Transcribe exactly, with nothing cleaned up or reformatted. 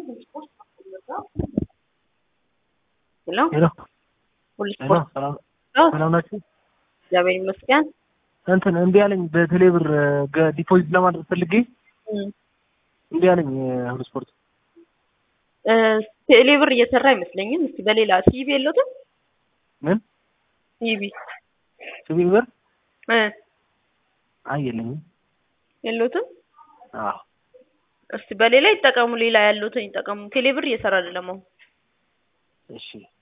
Hello? Hello. Police Hello. force. ሰላም Hello? ሰላም ናችሁ? እግዚአብሔር ይመስገን። እንትን እምቢ አለኝ በቴሌ ብር ገ- ዲፖዚት ለማድረግ ፈልጌ እም እምቢ አለኝ ሁሉ ስፖርት። እ ቴሌብር እየሰራ አይመስለኝም። እስቲ በሌላ ሲቢ የለውም? ምን ሲቢ ሲቢ ብር እ አይ የለኝም። የለውም? አዎ እስቲ በሌላ ይጠቀሙ፣ ሌላ ያለውትን ይጠቀሙ። ቴሌብር እየሰራ አይደለም አሁን። እሺ